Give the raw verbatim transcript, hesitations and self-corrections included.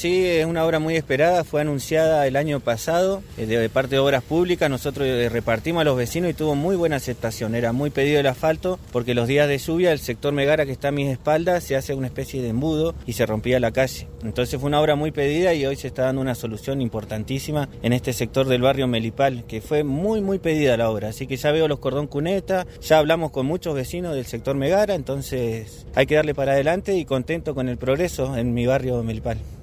Sí, es una obra muy esperada, fue anunciada el año pasado eh, de parte de Obras Públicas. Nosotros eh, repartimos a los vecinos y tuvo muy buena aceptación. Era muy pedido el asfalto porque los días de lluvia el sector Megara, que está a mis espaldas, se hace una especie de embudo y se rompía la calle. Entonces fue una obra muy pedida y hoy se está dando una solución importantísima en este sector del barrio Melipal, que fue muy muy pedida la obra. Así que ya veo los cordón cuneta, ya hablamos con muchos vecinos del sector Megara, entonces hay que darle para adelante y contento con el progreso en mi barrio Melipal.